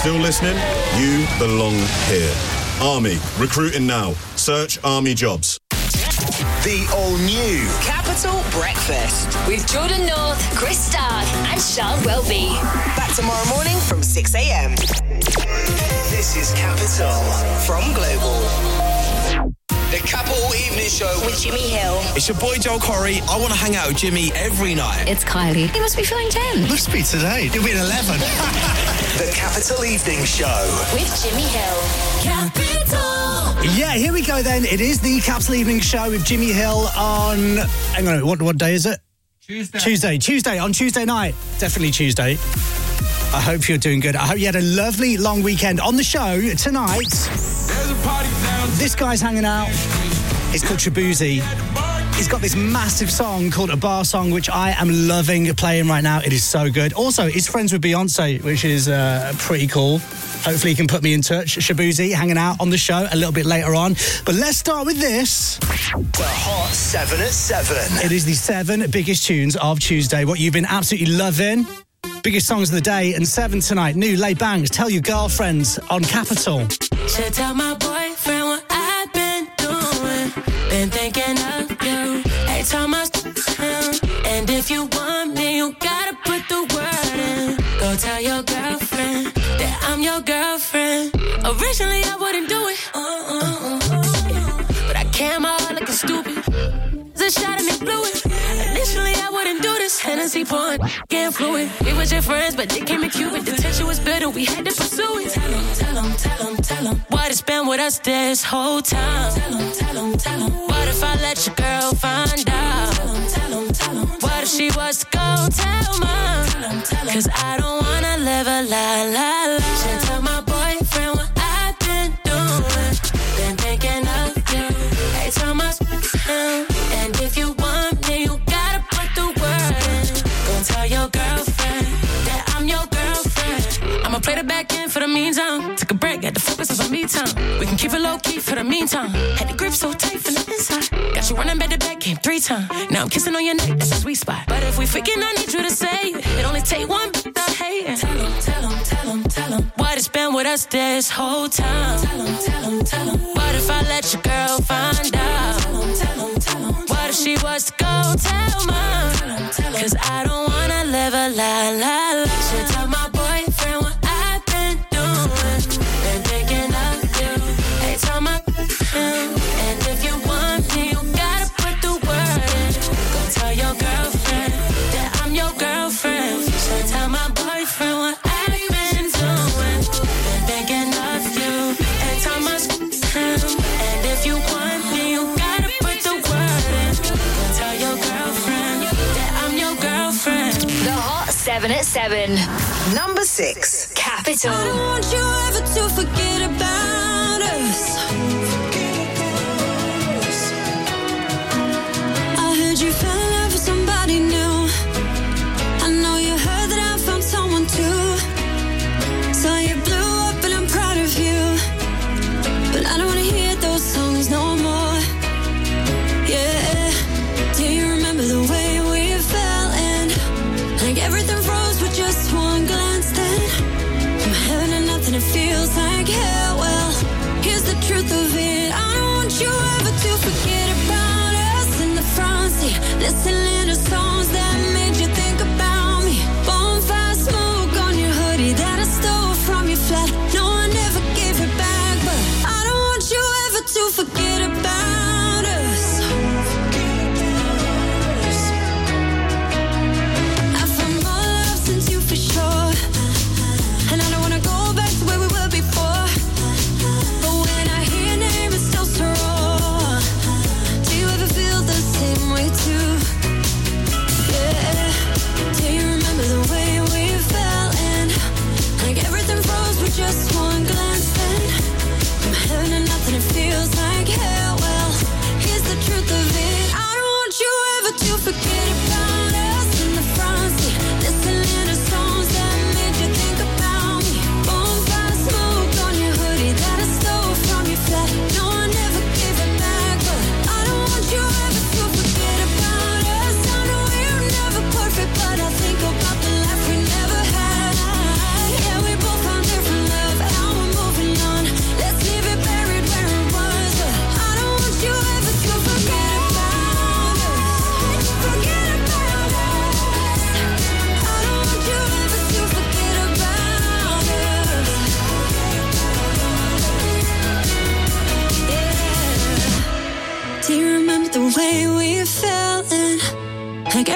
Still listening? You belong here. Army, recruiting now. Search Army jobs. The all-new Capital Breakfast with Jordan North, Chris Stark and Charles Welby. Back tomorrow morning from 6 a.m. This is Capital from Global. The Capital Evening Show with Jimmy Hill. It's your boy Joel Corey. I want to hang out with Jimmy every night. It's Kylie. He must be feeling 10. Must be today. He'll be 11. The Capital Evening Show with Jimmy Hill. Capital. Yeah, here we go then. It is the Capital Evening Show with Jimmy Hill on... Hang on, what day is it? Tuesday. On Tuesday night. Definitely Tuesday. I hope you're doing good. I hope you had a lovely long weekend. On the show tonight, this guy's hanging out. It's called Shabuzi. He's got this massive song called A Bar Song, which I am loving playing right now. It is so good. Also, he's friends with Beyonce, which is pretty cool. Hopefully he can put me in touch. Shabuzi hanging out on the show a little bit later on. But let's start with this. The Hot 7 at 7. It is the 7 biggest tunes of Tuesday. What you've been absolutely loving. Biggest songs of the day. And 7 tonight. New Lay Bangs. Tell Your Girlfriends on Capital. Should tell my boyfriend what I've been doing. Been thinking of you. Every time I him. And if you want me, you gotta put the word in. Go tell your girlfriend that I'm your girlfriend. Originally I wouldn't do it, but I came out looking stupid. There's a shot and it blew it. Initially I wouldn't do this. Hennessy pouring, getting fluid. We was your friends, but they came in Cuban. The tension was bitter, we had to pursue it. Tell him what it's been with us this whole time. Tell him what if I let your girl find out? Tell him what if she was to go tell mom? Cause I don't wanna live a lie. Should tell my boyfriend what I've been doing. Been thinking of you. Every time I him. And if you want me, you gotta put the word in. Go tell your girlfriend that I'm your girlfriend. I'ma play the back end for the meantime. Took a break, had to focus on some me time. We can keep it low key for the meantime. Had the grip so tight from the inside. Got you running back to back, came 3 times. Now I'm kissing on your neck, that's a sweet spot. But if we freaking, I need you to say it. It only take one without hating. Tell him what it's been with us this whole time. Tell him what if I let your girl find out? Tell him what if she was to go tell mom? Cause I don't wanna live a lie. Should tell my boyfriend what I've been doing. Been thinking of you. Every time I him. And if you want me, you gotta put the word in. Go tell your girlfriend that I'm your girlfriend. Should tell my boyfriend what I've been doing. Been thinking of you. Every time I him. And if you want me, you gotta put the word in. Go tell your girlfriend that I'm your girlfriend. The Hot 7 at 7. Number 6. Capital. I don't want you ever to forget about us. I heard you fell in love with somebody new. I know you heard that I found someone too. So you blew up and I'm proud of you. But I don't wanna hear those songs no more. Yeah. Do you remember the way we fell in? Like everything froze with just one glance then. From heaven and nothing, it feels like hell. Well, here's the truth of it. I don't want you ever to forget about us in the front seat. Listening to songs that made you think about me. Bonfire smoke on your hoodie that I stole from your flat. No one ever gave it back, but I don't want you ever to forget about us. I found more love since you for sure. And I don't wanna go back to where we were before. But when I hear your name, it's still so raw. Do you ever feel the same way too?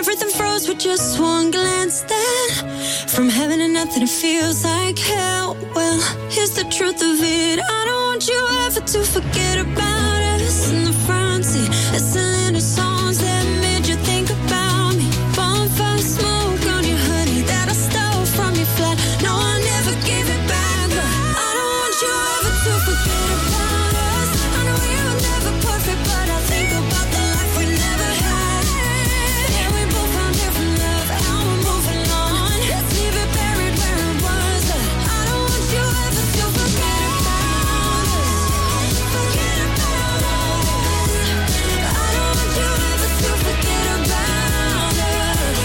Everything froze with just one glance. Then from heaven to nothing, it feels like hell. Well, here's the truth of it. I don't want you ever to forget about us. In the front seat, listening to songs that made you think about me. Bonfire smoke on your hoodie that I stole from your flat. No, I never gave it back, but I don't want you ever to forget about us. I know we were never perfect, but I think about the life we never had. Yeah, we both found different love, now we're moving on. Let's leave it buried where it was, but I don't want you ever to forget about us. Forget about us. I don't want you ever to forget about us.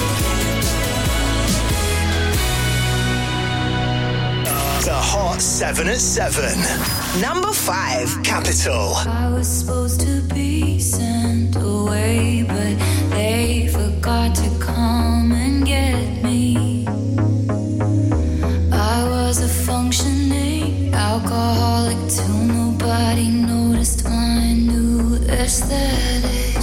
The Hot 7 at 7. Number 5, Capital. I was supposed to be sent away, but they forgot to come and get me. I was a functioning alcoholic till nobody noticed my new aesthetic.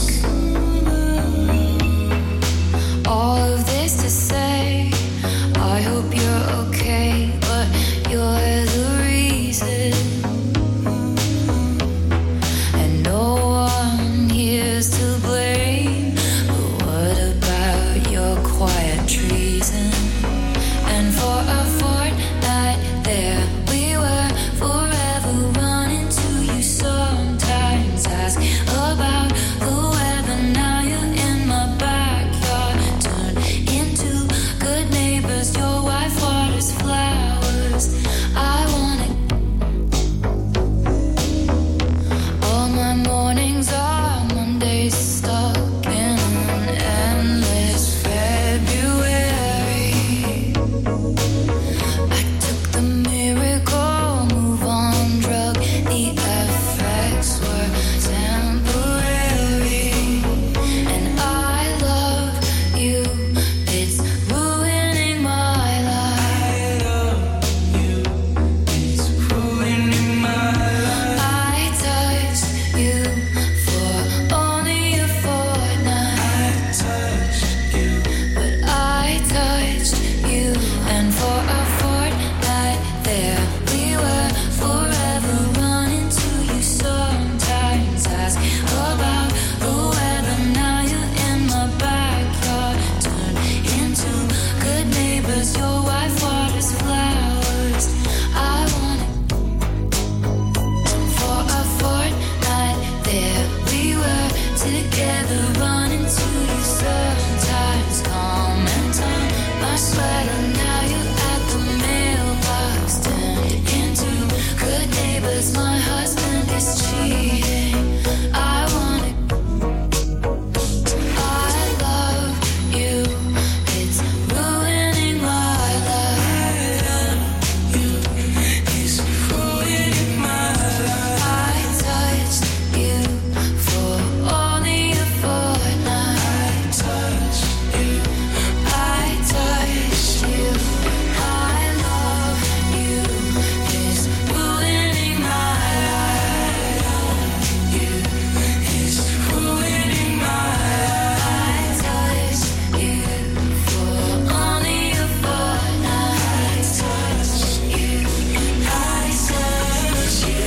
All of this to say, I hope you're okay, but you're the reason. And no one here's to blame. But what about your quiet treason? And for a fortnight there we were, forever running to you. Sometimes ask about the weather. Now you're in my backyard, turned into good neighbors. Your wife waters flowers. I want it. All my mornings are Mondays, stuck in an endless February. I took the miracle move on drug. The effects were temporary. And I love you. It's ruining my life. It's ruining my life. I touched you for only a fortnight. I touched you, but I touched you, and for a fortnight there we were, forever running to you. Sometimes ask about the weather. Now you're in my backyard, turned into good neighbors. Your wife waters flowers. I want it. For a fortnight there we were, together running to you. Sometimes comment on my sweater. Now you're at the mailbox, turned into good neighbors. My husband is cheating. I want it. I love you. It's ruining my life. It's ruining my life. I touched you for only a fortnight. I touched you. I touched you. I love you. It's ruining my life. It's ruining my life. I touched you for only a fortnight. I touched you. I touched you.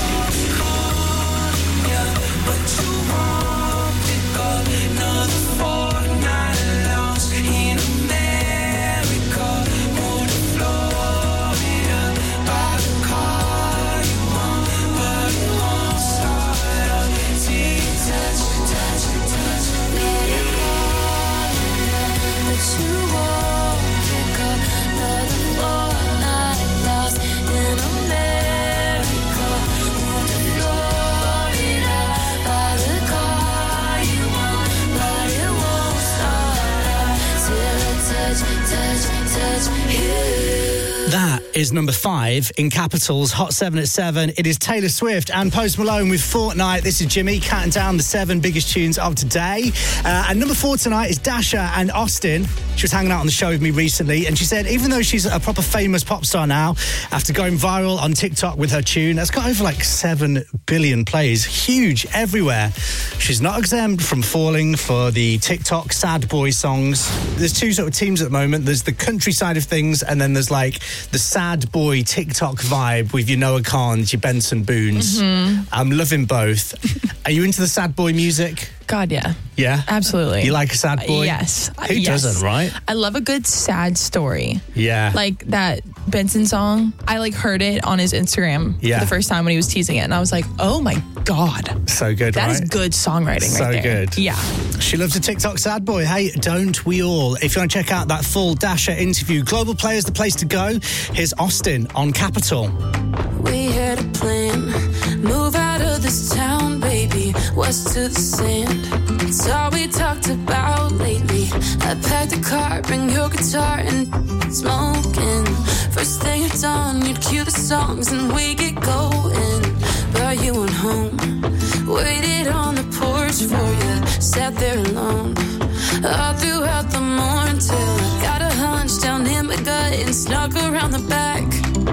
But you won't pick up another fortnight lost in America. Go to Florida, buy the car you want, but it won't start up. See, touch, touch, touch, let it fall. But you won't pick up another fortnight lost in America. Go to Florida, buy the car you want, but it won't start up till I touch, touch, touch you. That is number 5 in Capital's Hot 7 at 7. It is Taylor Swift and Post Malone with Fortnite. This is Jimmy counting down the 7 biggest tunes of today. And number 4 tonight is Dasha and Austin. She was hanging out on the show with me recently, and she said even though she's a proper famous pop star now, after going viral on TikTok with her tune, that's got over like 7 billion plays. Huge everywhere. She's not exempt from falling for the TikTok sad boy songs. There's 2 sort of teams at the moment. There's the country side of things, and then there's like the sad boy TikTok vibe with your Noah Kahns, your Benson Boones. I'm loving both. Are you into the sad boy music? God, yeah. Yeah? Absolutely. You like a sad boy? Yes. Who doesn't, right? I love a good sad story. Yeah. Like that Benson song. I like heard it on his Instagram for the first time when he was teasing it, and I was like, oh my God. So good, That right? is good songwriting right there. So good. Yeah. She loves a TikTok sad boy. Hey, don't we all? If you want to check out that full Dasha interview, Global Player's the place to go. Here's Austin on Capital. We had a plan, move out of this town, baby, west to the sand. It's all we talked about lately. I packed a car, bring your guitar and smoking. First thing at dawn, you'd cue the songs and we get going. Brought you on home, waited on the porch for you, sat there alone. All throughout the morning till I got a hunch down in my gut and snuck around the back.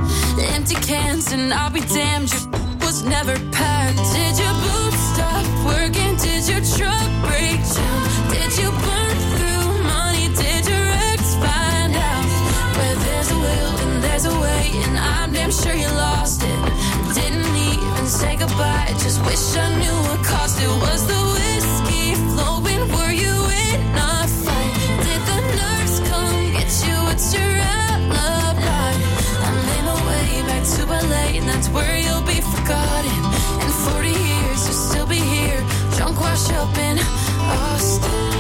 Empty cans and I'll be damned, your was never packed. Did your boots stop working? Did your truck break down? Did you burn through money? Did your ex find out? Where there's a will and there's a way, and I'm damn sure you lost it. Didn't even say goodbye, just wish I knew what cost it. Was the whiskey flowing? Were you in a fight? Did the nurse come get you? What's your alibi? I made my way back to LA, and that's where you'll be forgotten. In 40 years, you'll still be here, drunk, washed up in Austin.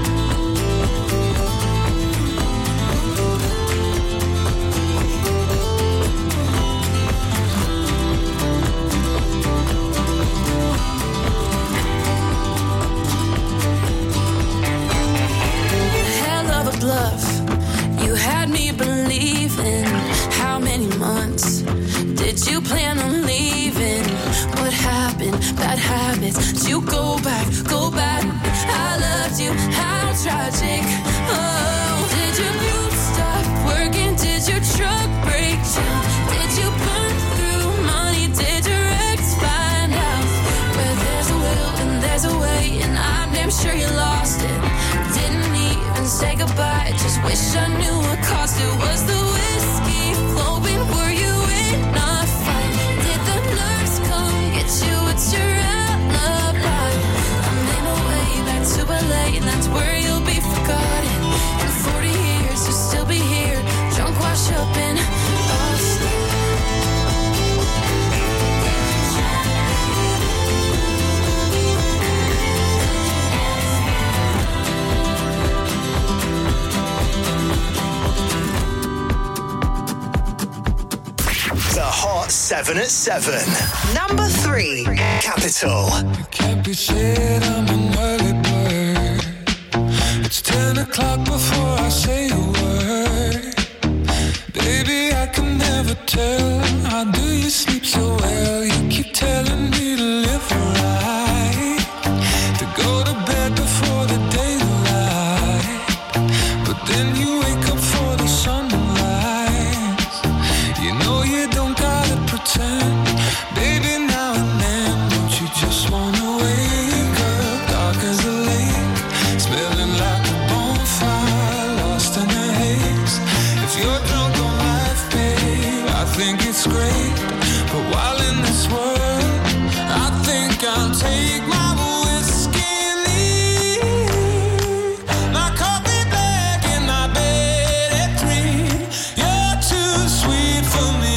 Bluff. You had me believing. How many months did you plan on leaving? What happened? Bad habits. Did you go back? Go back. I loved you. How tragic. Oh, did your boots stop working? Did your truck break down? Did you burn through money? Did your ex find out? Where there's a will and there's a way, and I'm damn sure you lost it. Didn't even say goodbye, just wish I knew what cost it. Was the whiskey flowing? Were you in a fight? Did the nurse come get you? What's your alibi? I made my way back to LA, and that's where you'll be forgotten. In 40 years, you'll still be here, drunk, washed up in Austin. The Hot 7 at 7. Number 3, Capital. It can't be said I'm an early bird. It's 10 o'clock before I say a word. Baby, I can never tell. How do you sleep so well? You keep telling me to live right, to go to bed before the daylight. But then you wake up for the sunrise. You know you don't gotta pretend. Baby, now and then, don't you just wanna wake up dark as a lake, smelling like a bonfire, lost in the haze. If you're drunk on life, babe, I think it's great. But while in this world, I think I'll take my whiskey and leave. My coffee black and my bed at 3. You're too sweet for me.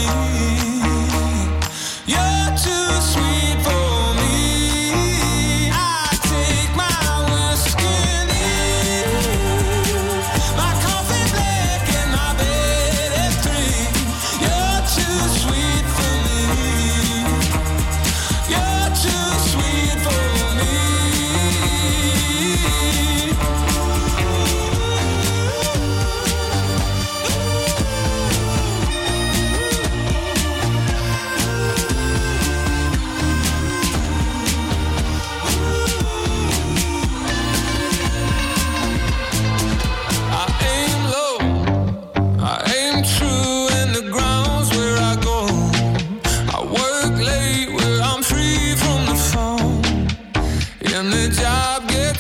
You're too sweet for me. I take my whiskey and leave. My coffee black and my bed at 3. You're too sweet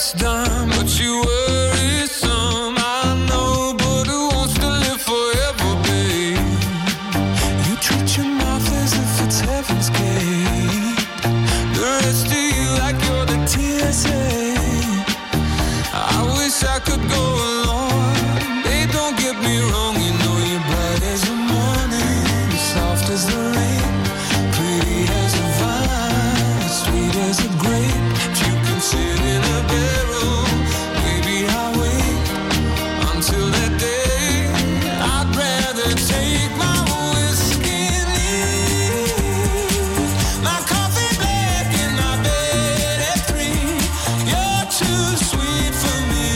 it's done, but you worry some. I know, but who wants to live forever, babe? You treat your mouth as if it's heaven's gate. The rest of you like you're the TSA. I wish I could go along. Babe, don't get me wrong, you know you're bright as the morning, soft as the rain, pretty as a vine, sweet as a grape. If you can sit in a barrel, maybe I'll wait until that day. I'd rather take my whiskey neat, my coffee black in my bed at 3. You're too sweet for me.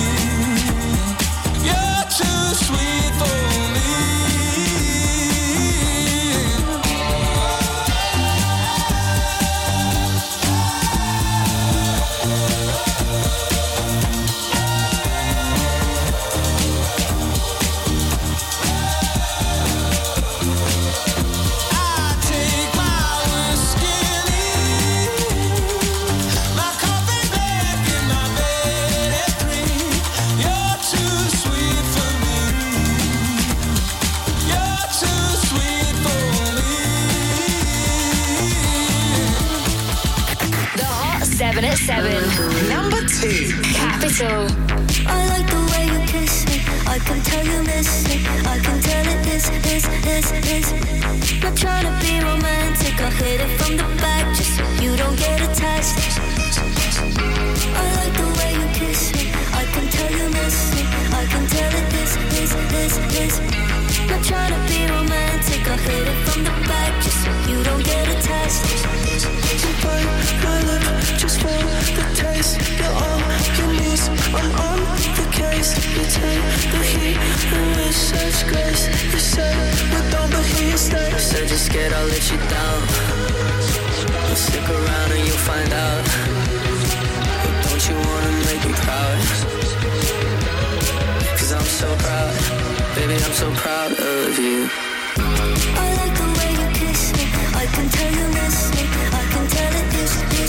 You're too sweet for me. I take my whiskey neat, my coffee black in my bed at 3. You're too sweet for me. You're too sweet for me. The Hot 7 at 7. Number 2. Capital. I like the way you kiss me. I can tell you miss me. I can tell it is. Not trying to be romantic. I'll hit it from the back just so you don't get attached. I like the way you kiss me. I can tell you miss me. I can tell it is. Not trying to be romantic. I'll hit it from the back just so you don't get attached. You bite my lip just for the taste. You're on your knees, I'm on the case. You take the heat and with such grace. You say we're done, but here you stay. You said you're scared I'll let you down. Well, stick around and you'll find out. But don't you wanna make me proud? 'Cause I'm so proud. Baby, I'm so proud of you. I like the way you kiss me. I can tell you miss me. I can tell it is.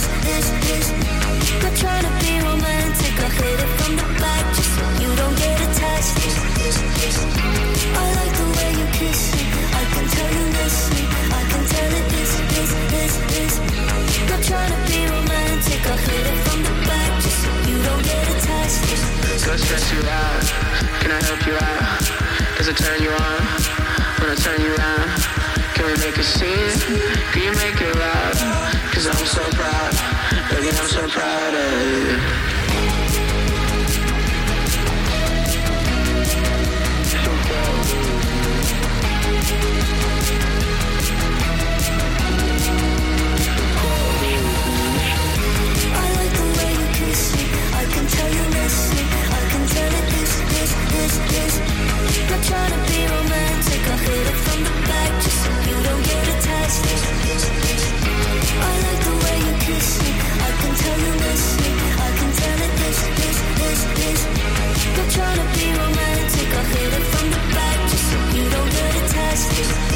Not trying to be romantic. I'll hit it from the back just so you don't get attached. I like the way you kiss me. I can tell you miss me. I can tell it is. Not trying to be romantic. I'll hit it from the back just so you don't get attached. Do I stress you out? Can I help you out? Does it turn you on? When I turn you around, can we make a scene? Can you make it loud? 'Cause I'm so proud. Baby, I'm so proud of you. I like the way you kiss me. I can tell you miss me. I can tell it is. Not trying to be romantic. I'll hit it from the back just so you don't get attached. I like the way you kiss me. I can tell you miss me. I can tell it is. Not trying to be romantic. I'll hit it from the back just so you don't get attached.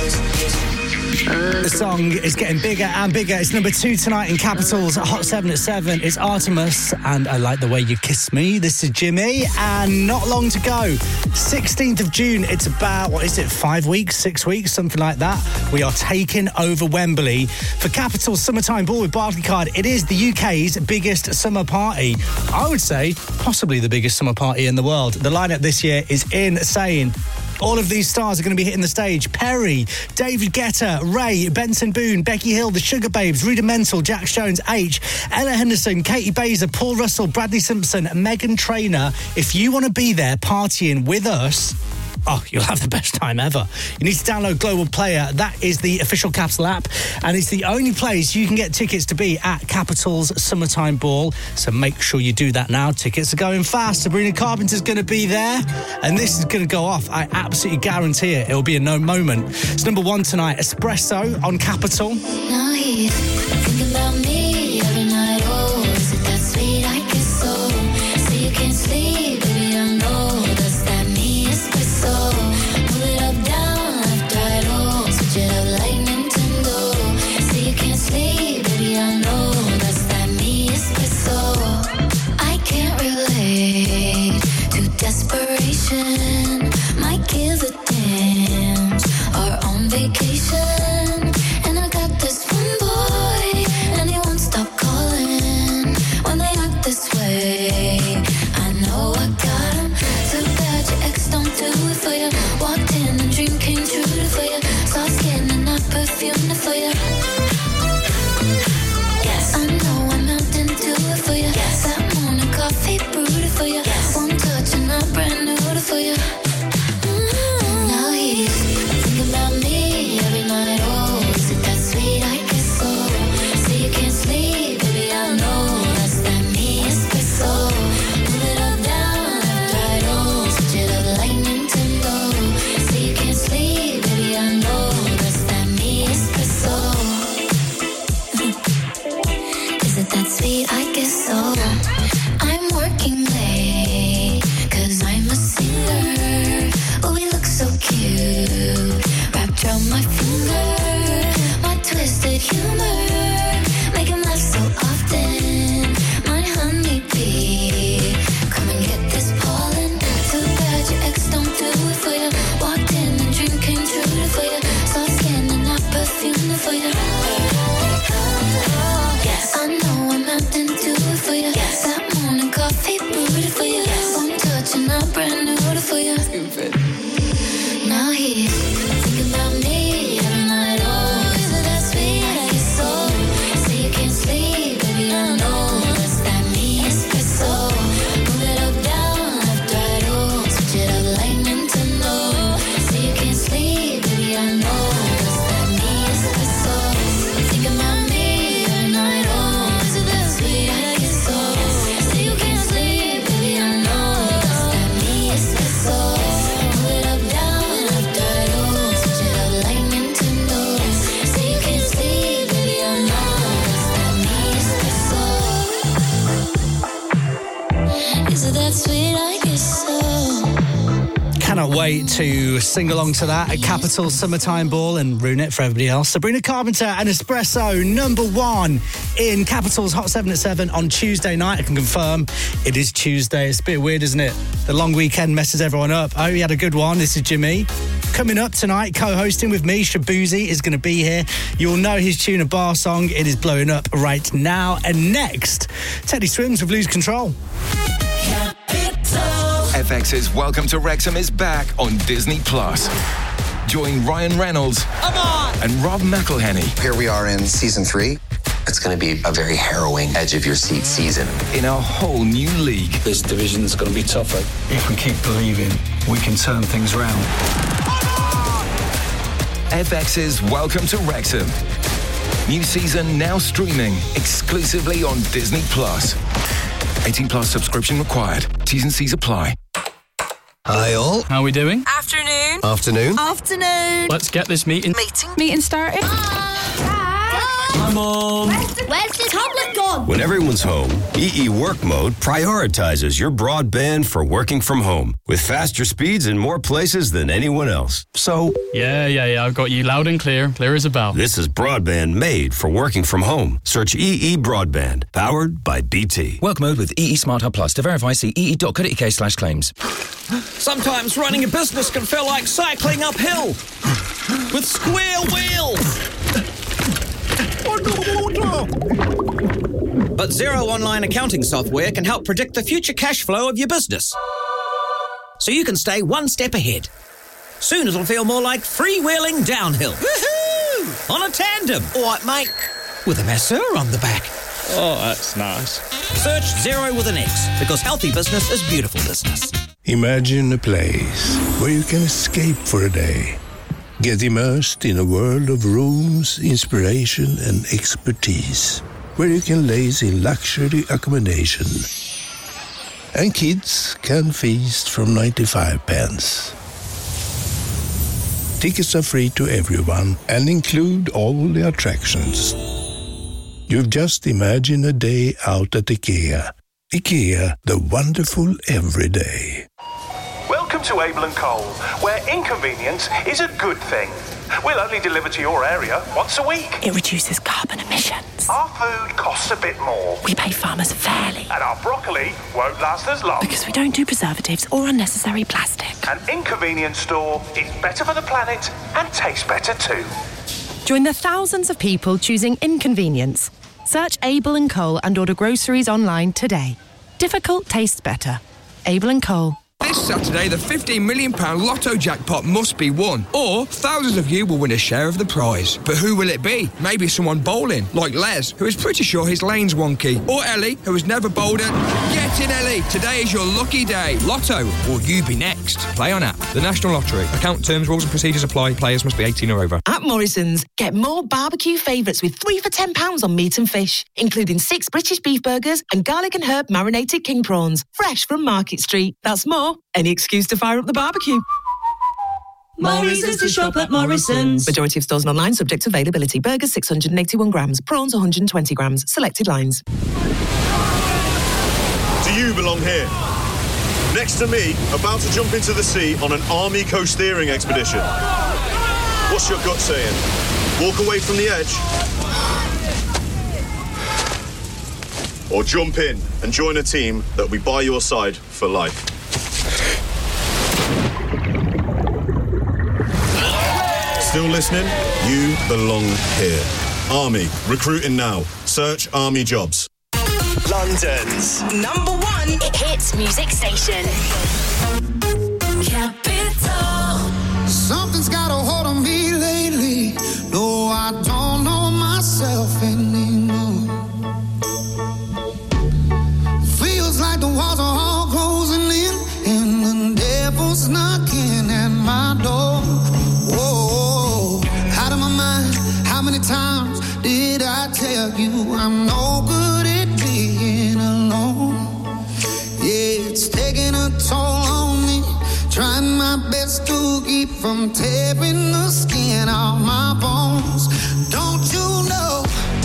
The song is getting bigger and bigger. It's number 2 tonight in Capital's Hot 7 at 7. It's Artemis and I Like the Way You Kiss Me. This is Jimmy and not long to go. 16th of June. It's about, 5 weeks, 6 weeks, something like that. We are taking over Wembley for Capital's Summertime Ball with Barclaycard. It is the UK's biggest summer party. I would say possibly the biggest summer party in the world. The lineup this year is insane. All of these stars are going to be hitting the stage. Perry, David Guetta, Ray, Benson Boone, Becky Hill, The Sugar Babes, Rudimental, Jax Jones, H, Ella Henderson, Katie Baser, Paul Russell, Bradley Simpson, Meghan Trainor. If you want to be there partying with us, you'll have the best time ever. You need to download Global Player. That is the official Capital app, and it's the only place you can get tickets to be at Capital's Summertime Ball. So make sure you do that now. Tickets are going fast. Sabrina Carpenter's going to be there, and this is going to go off. I absolutely guarantee it. It'll be a no moment. It's number 1 tonight. Espresso on Capital. Now he's thinking about me every night. Oh, is it that sweet? I guess so. So you can't sleep, baby, I know. Does that mean espresso? Pull it up, down, left, right, oh. Switch it up like Nintendo. So you can't sleep, baby, I know. Does that mean espresso? I can't vacation, and I got this one boy, and he won't stop calling when they act this way. I know I got him. Too bad your ex don't do it for you. Walked in and dream came true for you. Saw skin and not perfume for you. Yes, I know I'm out and do it for you. Yes, that morning coffee brewed it for you. Yes, one touch and I'm brand new for you. Now he's thinking about me every night. Oh, is it that sweet? I guess so. Say you can't sleep, baby, I know that's that me espresso. Move it up, down, left, right, oh, switch it up like Nintendo. Say you can't sleep, baby, I know that's that me espresso. Is it that sweet? I guess so. I'm working late, 'cause I'm a singer. Oh, we look so cute, wrapped around my finger. My twisted humor, make him laugh so often. My honeybee, come and get this pollen. Too bad your ex don't do it for you. Walked in and dream came true for you. Saw skin and not perfume for you. Yes, I know I'm out and do it for you. Yes, that morning coffee brewed it for you. Yes, one touch and I'm brand new for you. Stupid. Now he's thinking about me every night. Oh, is it that sweet? I guess so. Say you can't sleep, baby, I know that's that me espresso. Move it up, down, left, right, oh, switch it up like Nintendo. Say you can't sleep, baby, I know that's that me espresso. Thinking about me every night. Oh, is it that sweet? I guess so. Say you can't sleep, baby, I know that's that me espresso. Move it up, down, left, right, oh, switch it up like Nintendo. Say you can't sleep, baby, I know that's that me espresso. Is it that sweet? I guess so. Cannot wait to sing along to that at Capital Summertime Ball and ruin it for everybody else. Sabrina Carpenter and Espresso, number one in Capital's Hot 7 at 7 on Tuesday night. I can confirm it is Tuesday. It's a bit weird, isn't it? The long weekend messes everyone up. I hope you had a good one. This is Jimmy. Coming up tonight, co-hosting with me, Shabuzi is going to be here. You'll know his tune, a bar song. It is blowing up right now. And next, Teddy Swims with Lose Control. FX's Welcome to Wrexham is back on Disney+. Join Ryan Reynolds and Rob McElhenney. Here we are in season 3. It's going to be a very harrowing, edge-of-your-seat season. In a whole new league. This division's going to be tougher. If we keep believing, we can turn things around. FX's Welcome to Wrexham. New season now streaming exclusively on Disney+. 18+ subscription required. T's and C's apply. Hi all. How are we doing? Afternoon. Afternoon. Let's get this meeting started. Come on. Where's the tablet gone? When everyone's home, EE Work Mode prioritizes your broadband for working from home with faster speeds in more places than anyone else. So... Yeah, I've got you loud and clear as a bell. This is broadband made for working from home. Search EE Broadband, powered by BT. Work Mode with EE Smart Hub Plus. To verify, see ee.co.uk/claims. Sometimes running a business can feel like cycling uphill with square wheels. But Xero Online Accounting Software can help predict the future cash flow of your business, so you can stay one step ahead. Soon it'll feel more like freewheeling downhill. Woohoo! On a tandem. All right, mate. With a masseur on the back. Oh, that's nice. Search Xero with an X, because healthy business is beautiful business. Imagine a place where you can escape for a day. Get immersed in a world of rooms, inspiration and expertise, where you can laze in luxury accommodation. And kids can feast from 95 pence. Tickets are free to everyone and include all the attractions. You've just imagined a day out at IKEA. IKEA, the wonderful everyday. Welcome to Abel & Cole, where inconvenience is a good thing. We'll only deliver to your area once a week. It reduces carbon emissions. Our food costs a bit more. We pay farmers fairly. And our broccoli won't last as long. Because we don't do preservatives or unnecessary plastic. An Inconvenience store is better for the planet and tastes better too. Join the thousands of people choosing Inconvenience. Search Abel & Cole and order groceries online today. Difficult tastes better. Abel & Cole. This Saturday, the £15 million lotto jackpot must be won, or thousands of you will win a share of the prize. But who will it be? Maybe someone bowling, like Les, who is pretty sure his lane's wonky, or Ellie, who has never bowled it. Get in, Ellie! Today is your lucky day. Lotto, will you be next? Play on app. The National Lottery. Account terms, rules and procedures apply. Players must be 18 or over. At Morrison's, get more barbecue favourites with 3 for £10 on meat and fish, including 6 British beef burgers and garlic and herb marinated king prawns, fresh from Market Street. That's more. Any excuse to fire up the barbecue. Morrison's to shop at Morrison's. Majority of stores and online, subject to availability. Burgers 681 grams, prawns 120 grams. Selected lines. Do you belong here? Next to me, about to jump into the sea on an army coast steering expedition. What's your gut saying? Walk away from the edge? Or jump in and join a team that will be by your side for life? Still listening? You belong here. Army, recruiting now. Search Army Jobs. London's #1 hit music station. Capital. Something's got a hold on me lately. No, I don't know myself anymore. Feels like the walls are all closing in, and the devil's knocking at my door. Whoa, out of my mind. How many times did I tell you I'm no good at being alone? Yeah, it's taking a toll on me. Trying my best to keep from tearing the skin off my bones. Don't you know?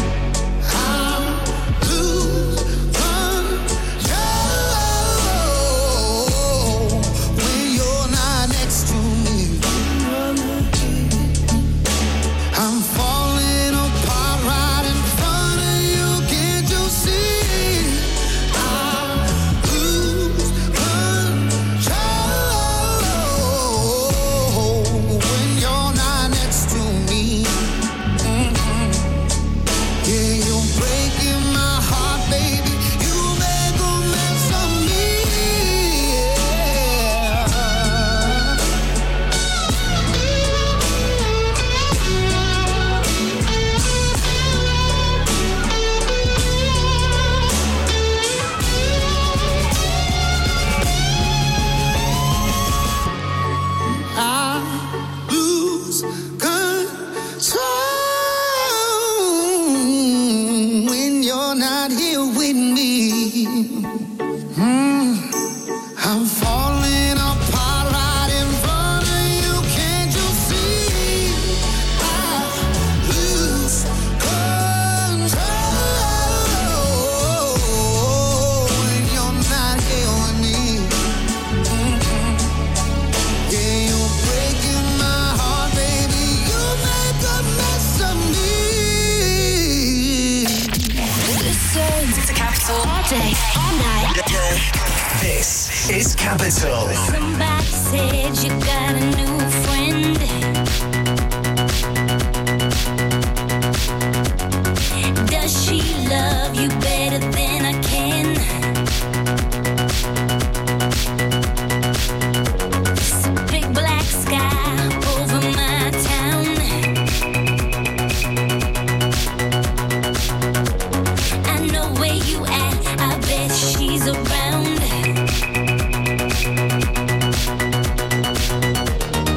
This is Capital. Somebody said you got a new friend. Does she love you better than I can? It's a big black sky over my town. I know where you at, I bet she's around.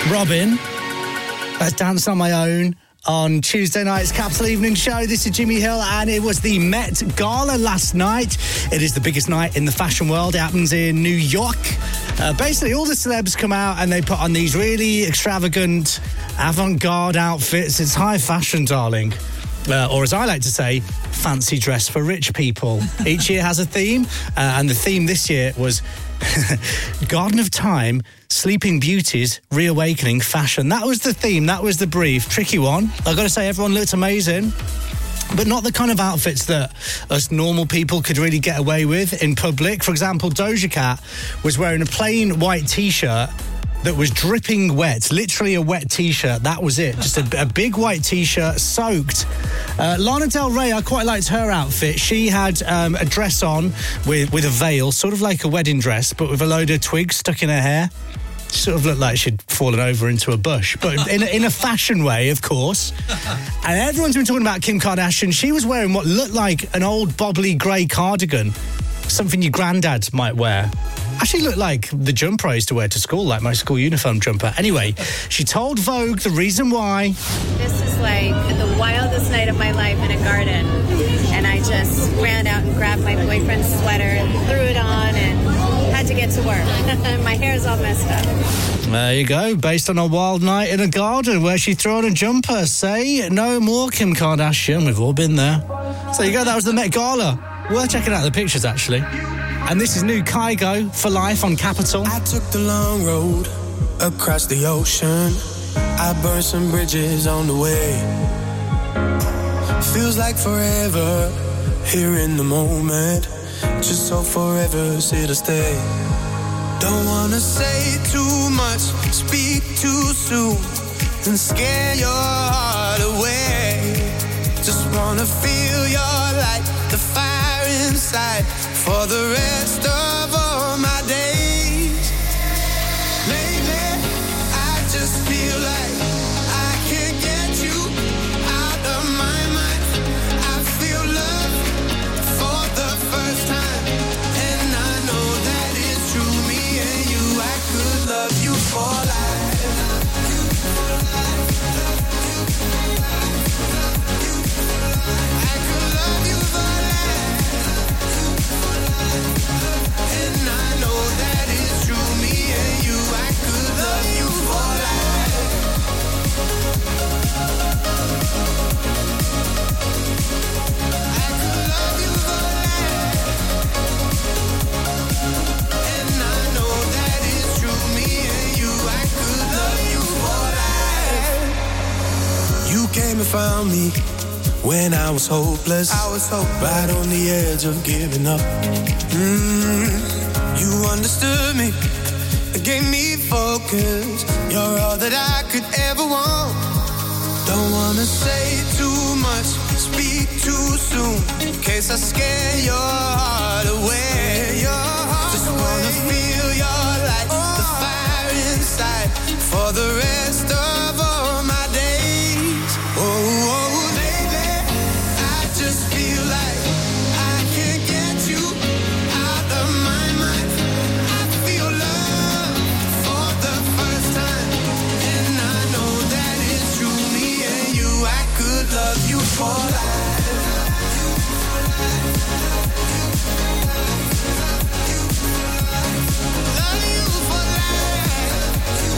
Robin. That's Dance on My Own on Tuesday night's Capital Evening Show. This is Jimmy Hill, and it was the Met Gala last night. It is the biggest night in the fashion world. It happens in New York. Basically, all the celebs come out and they put on these really extravagant, avant-garde outfits. It's high fashion, darling. Or as I like to say, fancy dress for rich people. Each year has a theme, and the theme this year was Garden of Time, Sleeping Beauties, Reawakening Fashion. That was the theme, that was the brief. Tricky one. I've got to say, everyone looked amazing, but not the kind of outfits that us normal people could really get away with in public. For example, Doja Cat was wearing a plain white T-shirt that was dripping wet, literally a wet T-shirt. That was it, just a big white T-shirt, soaked. Lana Del Rey, I quite liked her outfit. She had a dress on with a veil, sort of like a wedding dress, but with a load of twigs stuck in her hair. She sort of looked like she'd fallen over into a bush, but in a fashion way, of course. And everyone's been talking about Kim Kardashian. She was wearing what looked like an old bobbly grey cardigan, something your granddad might wear. Actually looked like the jumper I used to wear to school, like my school uniform jumper. Anyway, she told Vogue the reason why. This is like the wildest night of my life in a garden. And I just ran out and grabbed my boyfriend's sweater and threw it on and had to get to work. My hair's all messed up. There you go, based on a wild night in a garden where she threw on a jumper. Say no more, Kim Kardashian. We've all been there. So there you go, that was the Met Gala. Worth checking out the pictures, actually. And this is new Kygo for Life on Capital. I took the long road across the ocean. I burned some bridges on the way. Feels like forever here in the moment. Just so forever's here to stay. Don't wanna say too much, speak too soon, and scare your heart away. Just wanna feel your light, the fire inside, for the rest of all my days. Lately, I just feel like I can't get you out of my mind. I feel love for the first time, and I know that it's true. Me and you, I could love you for life. I could love you for life. And I know that it's true. Me and you, I could love you for life. I could love you for life. And I know that it's true. Me and you, I could love you for life. You came and found me when I was hopeless, right on the edge of giving up. You understood me, gave me focus. You're all that I could ever want. Don't wanna say too much, speak too soon, in case I scare your heart away. Just wanna feel your light, the fire inside, for the rest of all my days. Oh, baby, I just feel like I can't get you out of my mind. I feel love for the first time, and I know that it's true. Me and you, I could love you for life. Love you for life.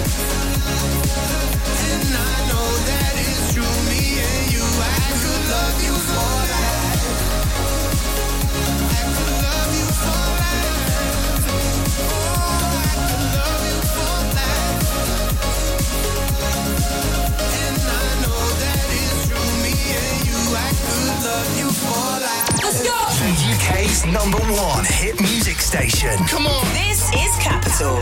And I know that it's true. Me and you, I could love you for life. I could love you for life. Oh, I could love you for life. And I know that it's true. Me and you, I could love you for life. Let's go! The UK's #1 hit music station. Come on. This is Capital.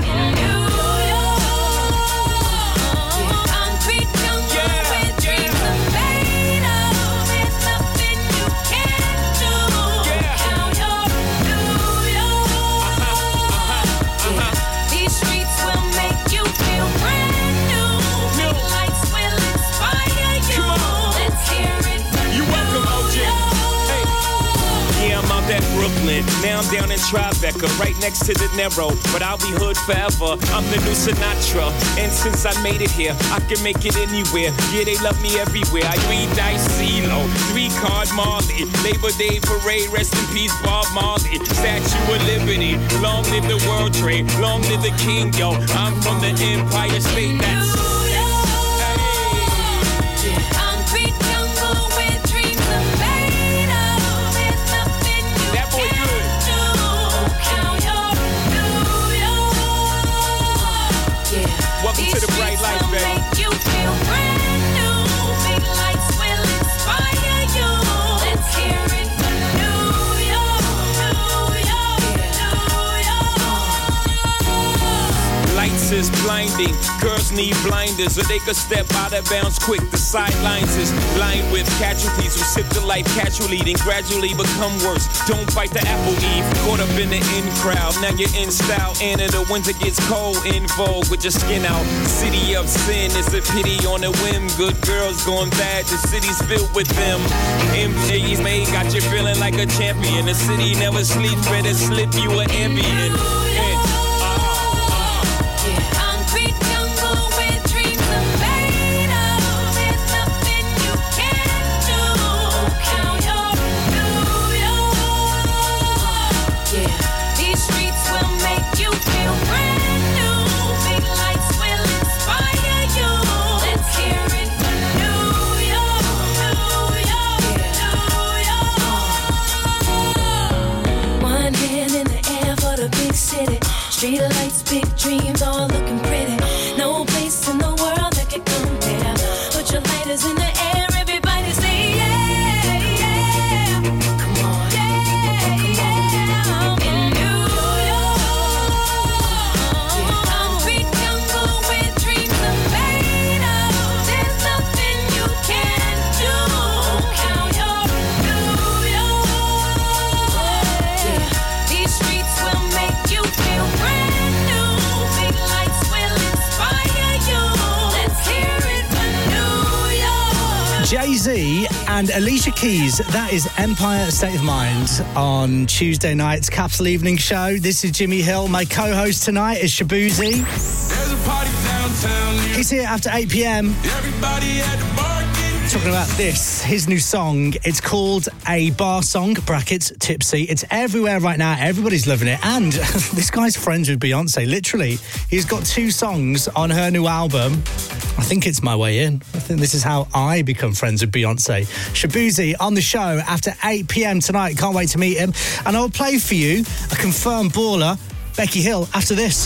Brooklyn Brooklyn. Now I'm down in Tribeca, right next to the Narrow. But I'll be hood forever. I'm the new Sinatra. And since I made it here, I can make it anywhere. Yeah, they love me everywhere. I 3-dice CeeLo, 3-card Marley. Labor Day parade, rest in peace, Bob Marley. Statue of Liberty, long live the World Trade, long live the King, yo. I'm from the Empire State, that's... Welcome to the bright light, baby. Make you feel brand new. Big lights will inspire you. Let's hear it for New York, New York, New York. Lights is blinding. Girls need blinders, or they could step out of bounds quick. The sidelines is lined with casualties who sip the life casually, then gradually become worse. Don't bite the apple, Eve. Caught up in the in crowd, now you're in style. And in the winter gets cold, in vogue with your skin out. City of sin, it's a pity on a whim. Good girls going bad, the city's filled with them. MJ's made, got you feeling like a champion. The city never sleeps, better slip you an Ambien. Street lights, big dreams, all looking pretty. No place in the world that could compare. Put your lighters in the air, everybody say yeah, yeah. Come on, yeah, yeah. In New York, concrete jungle where dreams are made of. There's nothing you can't do. Count your New York. Yeah. These streets will make you feel brand. Jay-Z and Alicia Keys, that is Empire State of Mind on Tuesday night's Capital Evening Show. This is Jimmy Hill. My co-host tonight is Shabuzi. There's a party downtown. He's here after 8 p.m. Everybody at the bar talking about this, his new song. It's called A Bar Song, brackets, Tipsy. It's everywhere right now. Everybody's loving it. And this guy's friends with Beyonce, literally. He's got 2 songs on her new album. I think it's My Way In. I think this is how I become friends with Beyonce. Shabuzi on the show after 8 p.m. tonight. Can't wait to meet him. And I'll play for you a confirmed baller, Becky Hill, after this.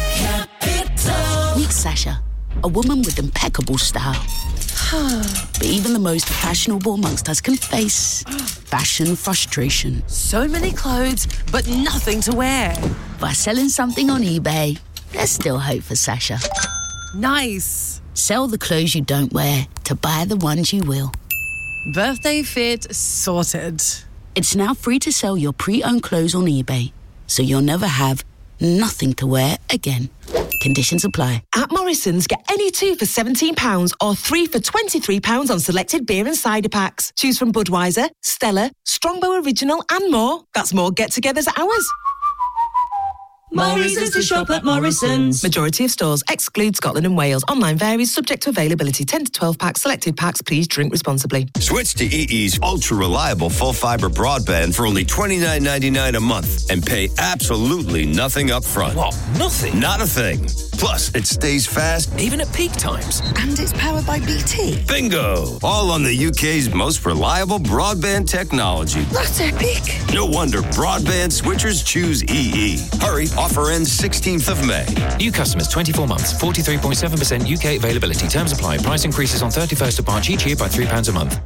Meet Sasha, a woman with impeccable style. But even the most fashionable amongst us can face fashion frustration. So many clothes, but nothing to wear. By selling something on eBay, there's still hope for Sasha. Nice. Sell the clothes you don't wear to buy the ones you will. Birthday fit sorted. It's now free to sell your pre-owned clothes on eBay, so you'll never have nothing to wear again. Conditions apply. At Morrison's, get any 2 for £17 or 3 for £23 on selected beer and cider packs. Choose from Budweiser, Stella, Strongbow Original and more. That's more get-togethers at ours. More reasons to shop at Morrison's. Majority of stores exclude Scotland and Wales. Online varies, subject to availability. 10 to 12 packs. Selected packs. Please drink responsibly. Switch to EE's ultra-reliable full-fiber broadband for only $29.99 a month and pay absolutely nothing up front. What? Nothing? Not a thing. Plus, it stays fast even at peak times. And it's powered by BT. Bingo! All on the UK's most reliable broadband technology. That's epic. No wonder broadband switchers choose EE. Hurry, offer ends 16th of May. New customers, 24 months, 43.7% UK availability. Terms apply. Price increases on 31st of March each year by £3 a month.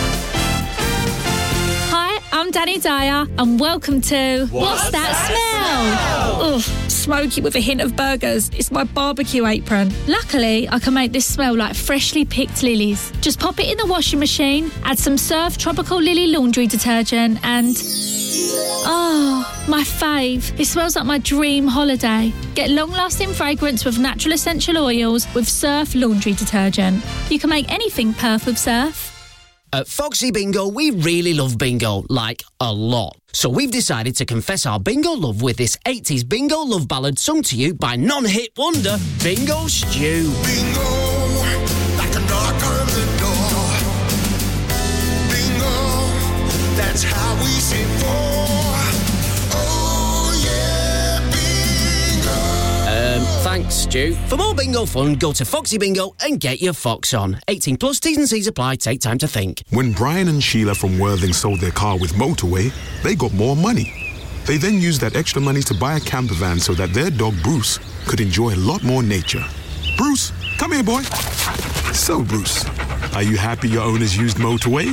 Hi, I'm Danny Dyer, and welcome to What's That Smell? Ugh, smoky with a hint of burgers. It's my barbecue apron. Luckily, I can make this smell like freshly picked lilies. Just pop it in the washing machine, add some Surf Tropical Lily laundry detergent, and... oh, my fave. It smells like my dream holiday. Get long-lasting fragrance with natural essential oils with Surf laundry detergent. You can make anything perf with Surf. At Foxy Bingo, we really love bingo, like a lot. So we've decided to confess our bingo love with this 80s bingo love ballad sung to you by non-hit wonder Bingo Stew. Bingo, like a knock on the door. Bingo, that's how we say for. Oh yeah, bingo. Thanks, Stu. For more bingo fun, go to Foxy Bingo and get your fox on. 18 plus, T's and C's apply. Take time to think. When Brian and Sheila from Worthing sold their car with Motorway, they got more money. They then used that extra money to buy a camper van so that their dog Bruce could enjoy a lot more nature. Bruce, come here, boy. So, Bruce, are you happy your owners used Motorway?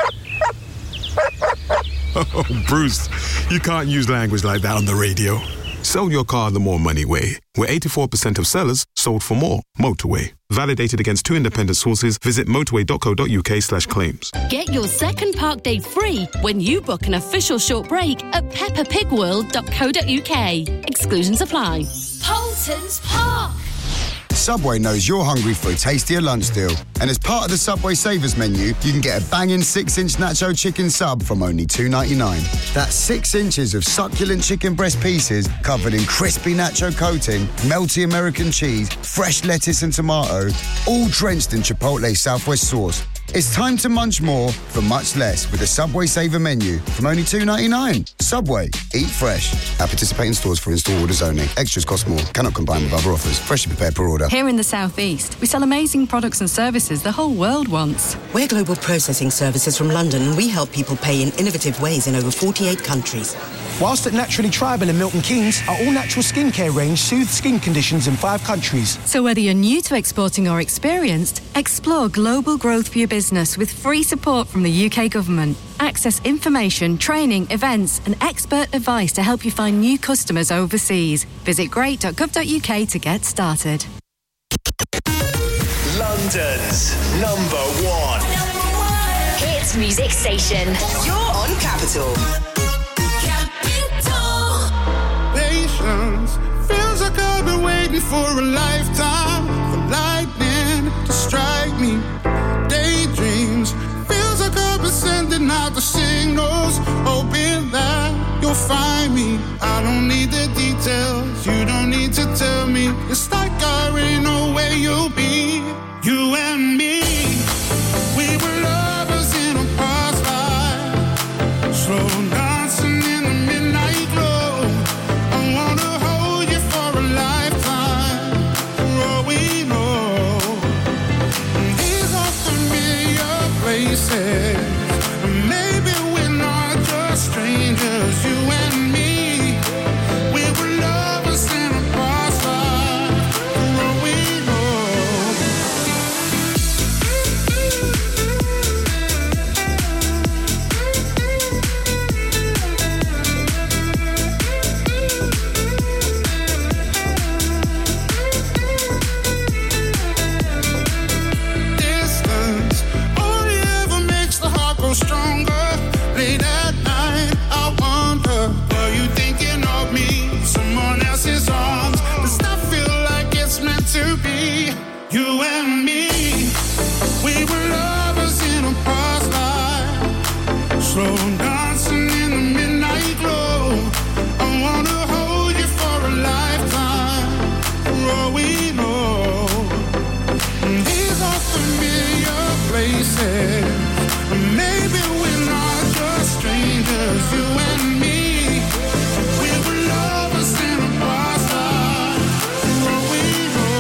Oh, Bruce, you can't use language like that on the radio. Sell your car the more money way, where 84% of sellers sold for more. Motorway. Validated against 2 independent sources. Visit motorway.co.uk/claims. Get your second park day free when you book an official short break at pepperpigworld.co.uk. Exclusions apply. Polton's Park. Subway knows you're hungry for a tastier lunch deal. And as part of the Subway Savers menu, you can get a banging 6-inch nacho chicken sub from only $2.99. That's 6 inches of succulent chicken breast pieces covered in crispy nacho coating, melty American cheese, fresh lettuce and tomato, all drenched in Chipotle Southwest sauce. It's time to munch more for much less with the Subway Saver menu from only $2.99. Subway. Eat fresh. At participating stores for in-store orders only. Extras cost more. Cannot combine with other offers. Freshly prepared per order. Here in the Southeast, we sell amazing products and services the whole world wants. We're global processing services from London, and we help people pay in innovative ways in over 48 countries. Whilst at Naturally Tribal in Milton Keynes, our all-natural skincare range soothes skin conditions in 5 countries. So whether you're new to exporting or experienced, explore global growth for your business with free support from the UK government. Access information, training, events and expert advice to help you find new customers overseas. Visit great.gov.uk to get started. London's #1 Hits music station. You're on Capital. Patience feels like I've been waiting for a lifetime for lightning to strike me. Daydreams feels like I've been sending out the signals, hoping that you'll find me. I don't need the details, you don't need to tell me. It's like I already know where you'll be. You and me, we were lovers in a past life, slow dancing in the midnight glow. I wanna hold you for a lifetime, for all we know. These are familiar places, maybe we're not just strangers. You and me, we were lovers in a past life, for all we know. Distance only ever makes the heart grow stronger. Late at night, I wonder, are you thinking of me? Someone else's arms, does that feel like it's meant to be? You and me, we were lovers in a past life, slow dancing in the midnight glow. I wanna hold you for a lifetime, for all we know. These are familiar places, maybe we're not just strangers. You and me, we were lovers in a past life, for all we know.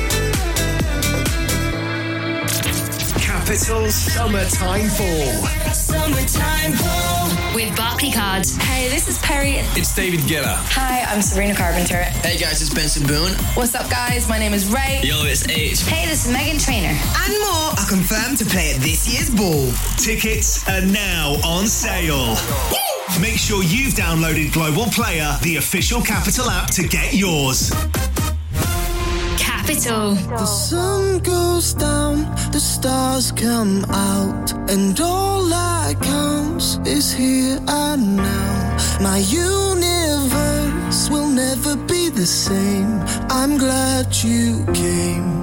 Capital Summertime Ball. Summertime Ball with Barclaycard. Hey, this is Perry. It's David Guetta. Hi, I'm Sabrina Carpenter. Hey guys, it's Benson Boone. What's up, guys? My name is Ray. Yo, it's Age. Hey, this is Megan Trainor. And more are confirmed to play at this year's ball. Tickets are now on sale. Make sure you've downloaded Global Player, the official Capital app, to get yours. Capital. The sun goes down, the stars come out, and all that counts is here and now. My universe will never be the same. I'm glad you came.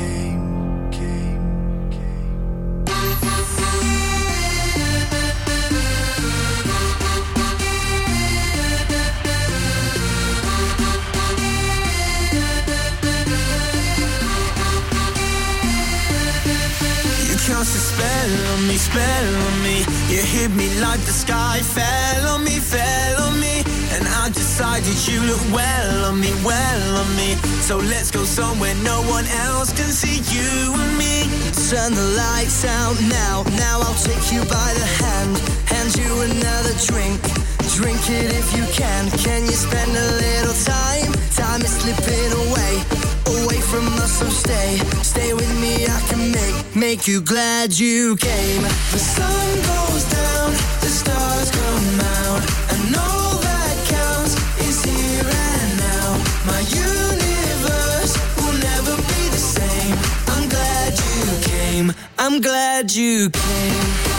Cast a spell on me. You hit me like the sky fell on me. And I decided you look well on me. So let's go somewhere no one else can see you and me. Turn the lights out now. Now I'll take you by the hand you another drink. Drink it if you can. Can you spend a little time? Time is slipping away from us, so stay with me. I can make you glad you came. The sun goes down, the stars come out, and all that counts is here and now. My universe will never be the same. I'm glad you came. I'm glad you came.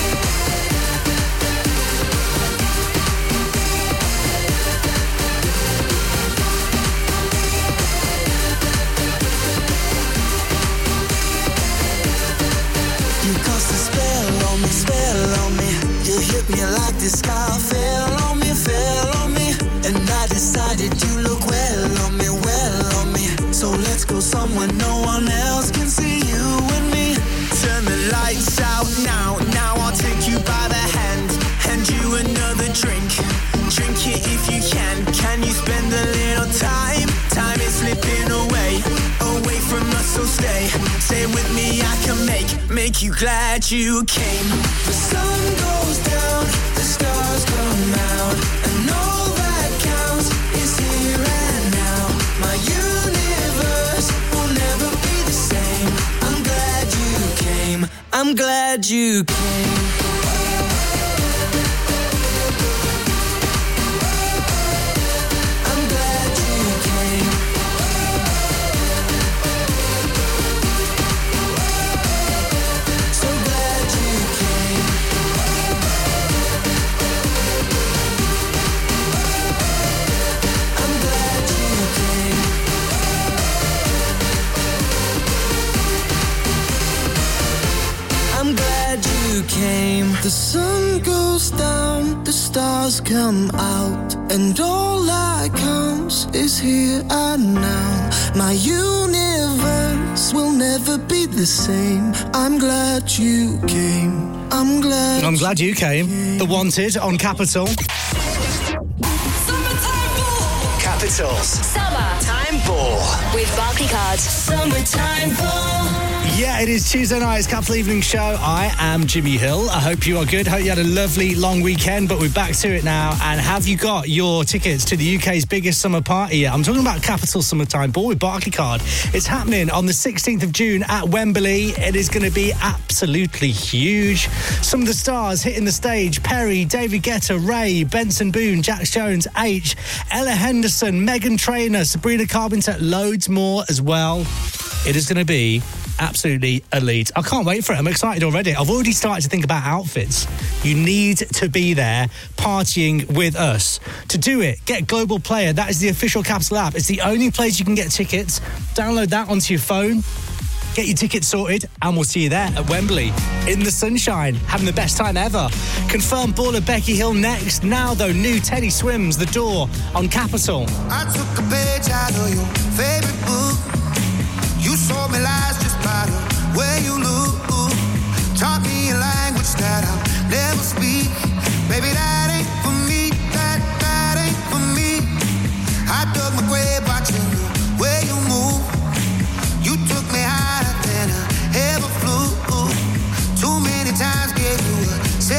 Spell on me. You hit me like the sky fell on me. And I decided you look well on me. So let's go somewhere no one else can see you and me. Turn the lights out now. Now I'll take you by the hand you another drink. Drink it if you can. Can you spend a little time? Time is slipping away from us, so stay with me. I can make you glad you came. The sun goes down, the stars come out, and all that counts is here and now. My universe will never be the same. I'm glad you came. I'm glad you came. Came. The sun goes down, the stars come out, and all that counts is here and now. My universe will never be the same. I'm glad you came. I'm glad you came. The Wanted on Capital. Capital's Summertime Ball with Barclaycard. Summertime Ball. Yeah, it is Tuesday night's Capital Evening Show. I am Jimmy Hill. I hope you are good. Hope you had a lovely long weekend, but we're back to it now. And have you got your tickets to the UK's biggest summer party yet? I'm talking about Capital Summertime Ball with Barclaycard. It's happening on the 16th of June at Wembley. It is going to be absolutely huge. Some of the stars hitting the stage: Perry, David Guetta, Ray, Benson Boone, Jax Jones, H, Ella Henderson, Megan Trainor, Sabrina Carpenter, loads more as well. It is going to be absolutely elite. I can't wait for it. I'm excited already. I've already started to think about outfits. You need to be there partying with us. To do it, get Global Player. That is the official Capital app. It's the only place you can get tickets. Download that onto your phone. Get your tickets sorted, and we'll see you there at Wembley in the sunshine, having the best time ever. Confirmed baller Becky Hill next. Now, though, new Teddy Swims, The Door on Capital. I took a page out of your favorite book. You sold me lies just by the way you look. Taught me a language that I'll never speak. Baby, that ain't for me. That ain't for me. I dug my grave watching the way you move. You took me higher than I ever flew. Too many times gave you a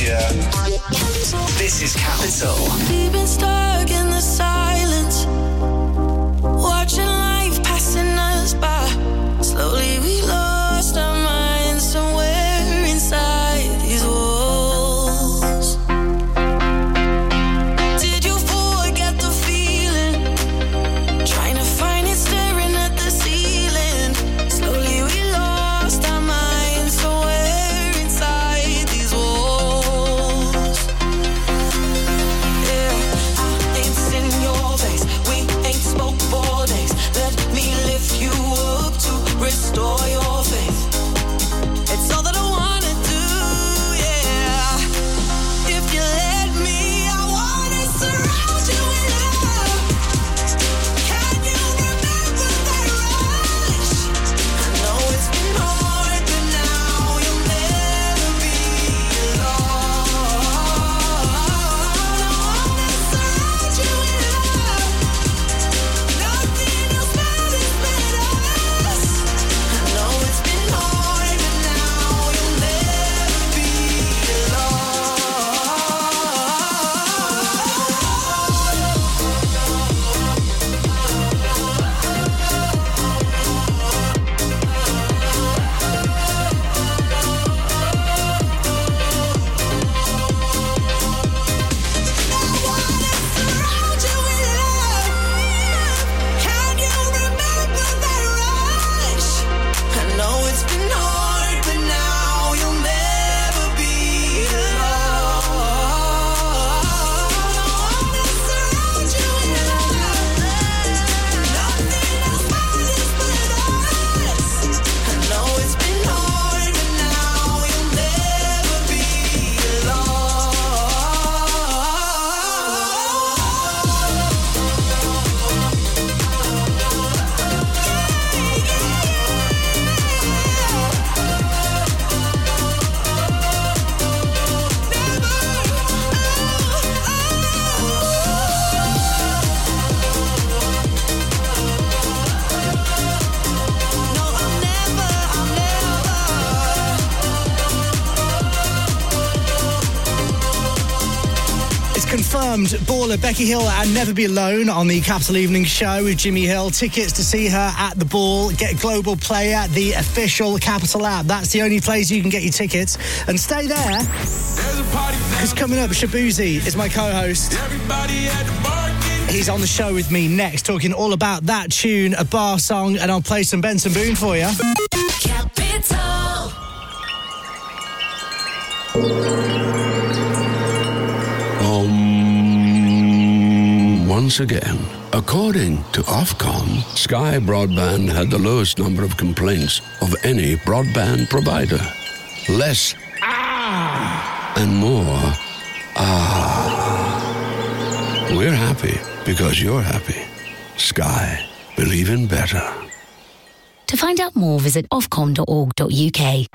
Yeah. This is Capital. We've been stuck in the silence, watching life passing us by. Slowly we lost our minds somewhere inside these walls. Did you forget the feeling? Trying to find it staring at the ceiling. Slowly we lost our minds somewhere inside these walls. Yeah, I ain't seen your face. We ain't spoke for days. Let me lift you up to restore your faith. It's all that I wanna do, yeah. If you let me, I wanna surround you with love. Can you remember that rush? I know it's been hard, but now you'll never be alone. I wanna surround you with love. Nothing else matters but us. I know it's been hard, but now you'll never be surround you with love. Can you remember that rush? I know it's been hard, but now you'll never be alone. I wanna surround you with love. Nothing else matters but us. I know it's been hard, but now you'll never be It's confirmed baller Becky Hill and Never Be Alone on the Capital Evening Show with Jimmy Hill. Tickets to see her at the Ball. Get Global Player, the official Capital app. That's the only place you can get your tickets. And stay there, because coming up, Shabuzi is my co-host. He's on the show with me next, talking all about that tune, a bar song, and I'll play some Benson Boone for you. Capital. Once again, according to Ofcom, Sky Broadband had the lowest number of complaints of any broadband provider. Less and more We're happy because you're happy. Sky. Believe in better. To find out more, visit ofcom.org.uk.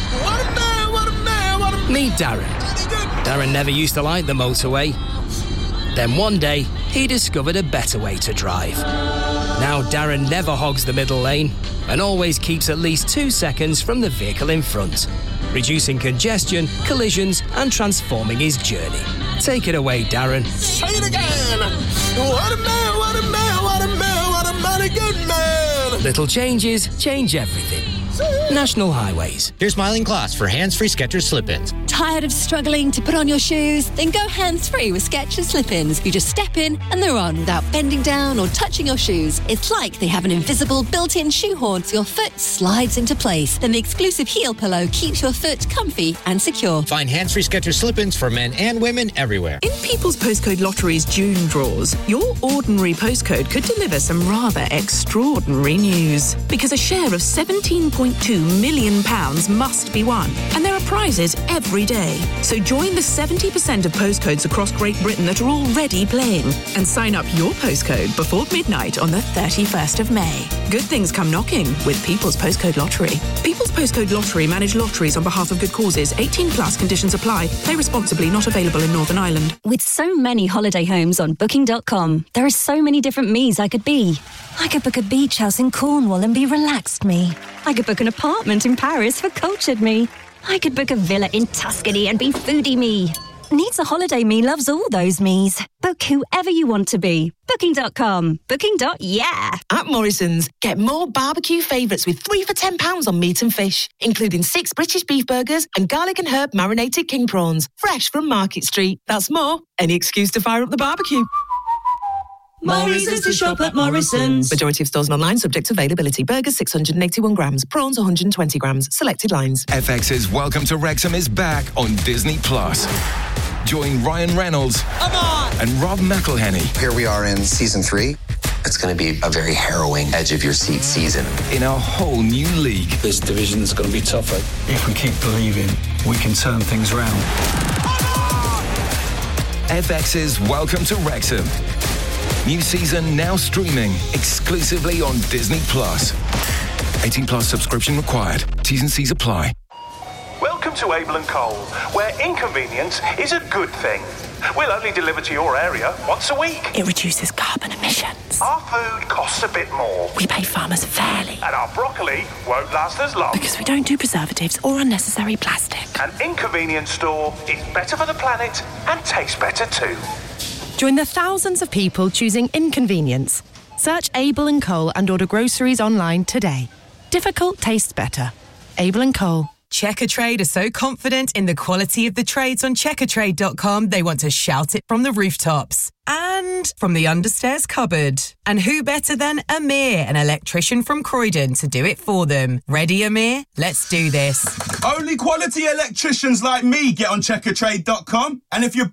Meet Darren. Darren never used to like the motorway. Then one day, he discovered a better way to drive. Now Darren never hogs the middle lane and always keeps at least 2 seconds from the vehicle in front, reducing congestion, collisions and transforming his journey. Take it away, Darren. Say it again! What a man, what a man, what a man, what a mighty good man! Little changes change everything. National Highways. Here's Myling Klaas for hands-free Skechers slip-ins. Tired of struggling to put on your shoes? Then go hands-free with Skechers slip-ins. You just step in and they're on without bending down or touching your shoes. It's like they have an invisible built-in shoe horn so your foot slides into place. Then the exclusive heel pillow keeps your foot comfy and secure. Find hands-free Skechers slip-ins for men and women everywhere. In People's Postcode Lottery's June draws, your ordinary postcode could deliver some rather extraordinary news. Because a share of £17.2 million must be won. And there are prizes every day. So join the 70% of postcodes across Great Britain that are already playing and sign up your postcode before midnight on the 31st of May. Good things come knocking with People's Postcode Lottery. People's Postcode Lottery manage lotteries on behalf of good causes. 18 plus conditions apply. Play responsibly. Not available in Northern Ireland. With so many holiday homes on Booking.com, there are so many different me's I could be. I could book a beach house in Cornwall and be relaxed me. I could book an apartment in Paris for cultured me. I could book a villa in Tuscany and be foodie me. Needs a holiday me loves all those me's. Book whoever you want to be. Booking.com. Booking.yeah. At Morrison's, get more barbecue favourites with 3 for £10 on meat and fish, including 6 British beef burgers and garlic and herb marinated king prawns, fresh from Market Street. That's more. Any excuse to fire up the barbecue. Morrison's to shop at Morrison's. Majority of stores and online, subject to availability. Burgers 681 grams, prawns 120 grams, selected lines. FX's Welcome to Wrexham is back on Disney+. Join Ryan Reynolds and Rob McElhenney. Here we are in season 3. It's going to be a very harrowing edge-of-your-seat season. In a whole new league. This division's going to be tougher. If we keep believing, we can turn things around. FX's Welcome to Wrexham. New season now streaming exclusively on Disney+. 18+ subscription required. T's and C's apply. Welcome to Abel & Cole, where inconvenience is a good thing. We'll only deliver to your area once a week. It reduces carbon emissions. Our food costs a bit more. We pay farmers fairly. And our broccoli won't last as long. Because we don't do preservatives or unnecessary plastic. An inconvenience store is better for the planet and tastes better too. Join the thousands of people choosing inconvenience. Search Abel & Cole and order groceries online today. Difficult tastes better. Abel & Cole. Checkatrade are so confident in the quality of the trades on checkatrade.com, they want to shout it from the rooftops and from the understairs cupboard. And who better than Amir, an electrician from Croydon, to do it for them. Ready, Amir? Let's do this. Only quality electricians like me get on checkatrade.com. And if you're